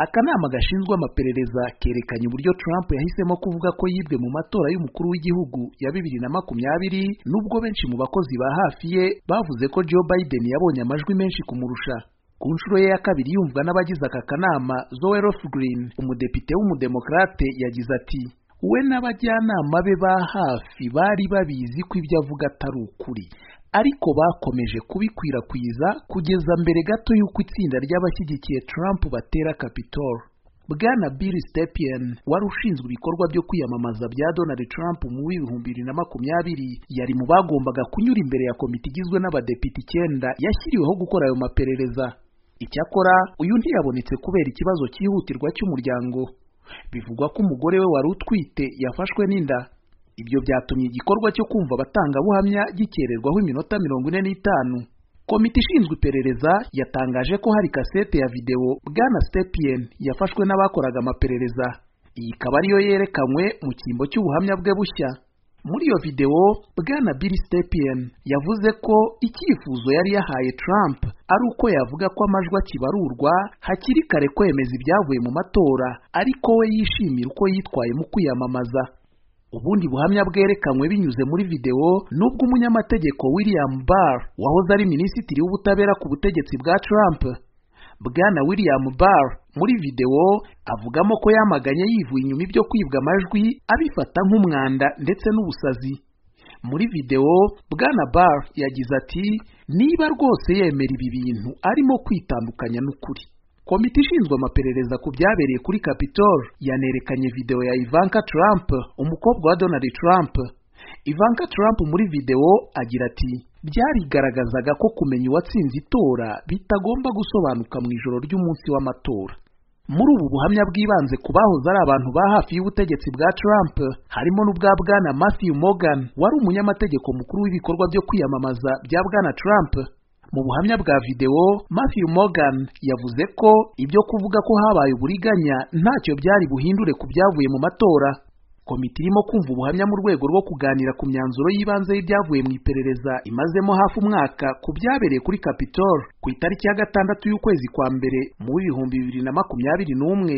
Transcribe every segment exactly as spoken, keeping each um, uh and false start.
Akanama gashinzwe amaperereza kerekanye uburyo Trump yahisemo kuvuga ko yibwe mu matora y'umukuru w'igihugu ya bibiri na makumyabiri, nubwo benshi mu bakozi ba hafi ye bavuze ko Joe Biden yabonye amajwi menshi kumurusha. Ku nshuro ye ya kabiri yumvwa n'abagize aka kanama, Zoe Lofgren, umudepite w'umudemokrate, yagize ati we n'abajyanama be ba hafi bari babizi ko ibyo avuga atari ukuri, ariko bakomeje kubikwirakwiza kugeza mbere gato y'uko itsinda ry'abashyigikiye Trump batera Capitol. Bwana Bill Stepien, wari ushinzwe ibikorwa byo kwiyamamaza bya Donald Trump mu bihumbi bibiri na makumyabiri, yari mu bagombaga kunyura imbere ya komite igizwe n'abadepite icyenda yashyiriweho gukora ayo maperereza. Icyakora uyu ntiyabonetse kubera ikibazo cyihutirwa cy'umuryango. Bivugwa ko umugore we wari utwite yafashwe n'inda. Ibyo byatumye igikorwa cyo kumva abatangabuhamya gikererwaho iminota mirongo ine n'itanu. Komite ishinzwe iperereza yatangaje ko hari kasete ya video Bwana Stepien yafashwe n'abakoraga amaperereza. Iyi ikaba ariyo yerekanywe mu cyimbo cy'ubuhamya bwe bushya. Muri iyo video, Bwana Bill Stepien yavuze ko icyifuzo yari yahaye Trump ari uko yavuga ko amajwi akibarurwa hakiri kare kwemeza ibyavuye mu matora, ariko we yishimira uko yitwaye mu kwiyamamaza. Ubundi buhamya bwerekanywe binyuze muri video nubwo umunyamategeko William Barr wahoze ari minisitiri w'ubutabera ku butegetsi bwa Trump. Bwana William Barr muri video avugamo ko yamaganye yivuye inyuma ibyo kwibwa amajwi, abifata nk'umwanda ndetse n'ubusazi. Muri video Bwana Barr yagize ati niba rwose yemera ibi bintu arimo kwitandukanya n'ukuri. Komite ishinzwe amaperereza ku byabereye kuri Capitol yanerekanye video ya Ivanka Trump, umukobwa wa Donald Trump. Ivanka Trump muri video agira ati byarigaragazaga ko kumenya uwatsinze itora bitagomba gusobanuka mu ijoro ry'umunsi w'amatora. Muri ubu buhamya bwibanze ku bahoze ari abantu ba hafi y'ubutegetsi bwa Trump, harimo n'ubwa Bwana Matthew Morgan wari umunyamategeko mukuru w'ibikorwa byo kwiyamamaza bya Bwana Trump. Mu buhamya bwa video, Matthew Morgan yavuze ko ibyo kuvuga ko habaye uburiganya ntacyo byari buhindure ku byavuye mu matora. Komite irimo kumva ubuhamya mu rwego rwo kuganira ku myanzuro y'ibanze y'ibyavuye mu iperereza imazemo hafi umwaka ku byabereye kuri Capitol ku itariki ya gatandatu y'ukwezi kwa mbere mu bihumbi bibiri na makumyabiri n'umwe.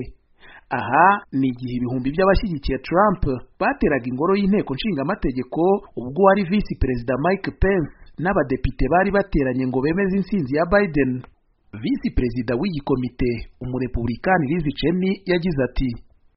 Aha ni igihe ibihumbi by'abashyigikiye Trump bateraga ingoro y'inteko nshingamategeko ubwo wari Visi Perezida Mike Pence n'abadepite bari bateranye ngo bemeze insinzi ya Biden. Visi Perezida w'iyi komite, umurepublikani Liz Cheney, yagize ati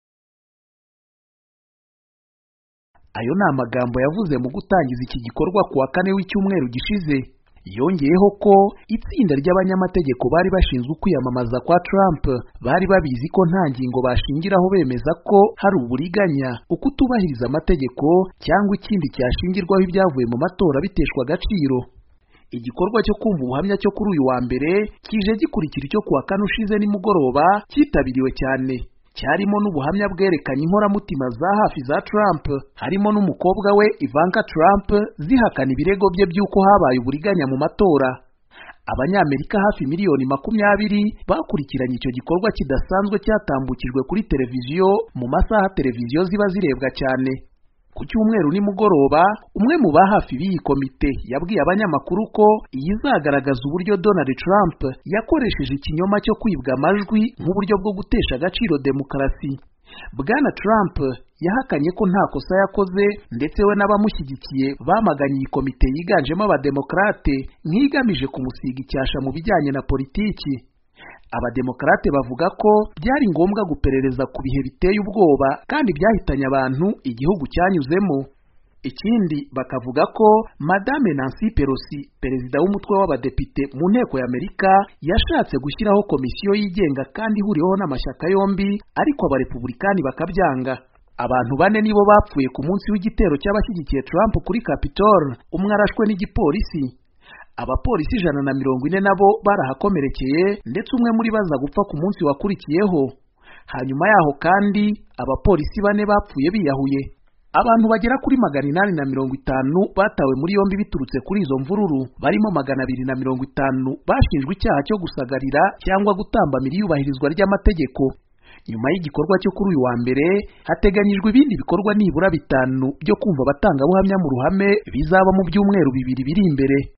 ayo ni amagambo yavuze mu gutangiza iki gikorwa ku wa kane w'icyumweru gishize. Yongeyeho ko itsinda ry'abanyamategeko bari bashinzwe kwiyamamaza kwa Trump bari babizi ko nta ngingo bashingiraho bemeza ko hari uburiganya, ukutubahiriza amategeko cyangwa ikindi cyashingirwaho ibyavuye mu matora biteshwa agaciro. Igikorwa cyo kumva ubuhamya cyo kuri uyu wa mbere kije gikurikira icyo ku wa kane ushize nimugoroba cyitabiriwe cyane. Cyarimo n'ubuhamya bwerekanye inkoramutima za hafi za Trump, harimo n'umukobwa we Ivanka Trump, zihakana ibirego bye by'uko habaye uburiganya mu matora. Abanyamerika hafi miliyoni makumyabiri bakurikiranye icyo gikorwa kidasanzwe cyatambukijwe kuri televiziyo mu masaha televiziyo ziba zirebwa cyane. Ku cyumweru nimugoroba, umwe mu ba hafi b'iyi komite yabwiye abanyamakuru ko izagaragaza uburyo Donald Trump yakoresheje ikinyoma cyo kwibwa amajwi nk'uburyo bwo gutesha agaciro demokarasi. Bwana Trump yahakanye ko nta kosa yakoze, ndetse we n'abamushyigikiye bamaganye iyi komite yiganjemo abademokrate nk'igamije kumusiga icyasha mu bijyanye na politiki. Abademokrate bavuga ko byari ngombwa guperereza ku bihe biteye ubwoba kandi byahitanye abantu igihugu cyanyuzemo. Ikindi bakavuga ko Madame Nancy Pelosi, perezida w'umutwe w'abadepite mu nteko y'Amerika, yashatse gushyiraho komisiyo yigenga kandi ihuriweho n'amashyaka yombi, ariko abarepublikani bakabyanga. Abantu bane nibo bapfuye ku munsi w'igitero cy'abashyigikiye Trump kuri Capitol, umwe arashwe n'igipolisi. Abapolisi ijana na mirongo ine nabo barahakomerekeye, ndetse umwe muri baza gupfa ku munsi wakurikiyeho. Hanyuma yaho kandi abapolisi bane bapfuye biyahuye. Abantu bagera kuri magana inani na mirongo itanu batawe muri yombi biturutse kuri izo mvururu, barimo magana abiri na mirongo itanu bashinjwe icyaha cyo gusagarira cyangwa gutambamira iyubahirizwa ry'amategeko. Nyuma y'igikorwa cyo kuri uyu wa mbere, hateganyijwe ibindi bikorwa nibura bitanu byo kumva abatangabuhamya mu ruhame bizaba mu byumweru bibiri biri imbere.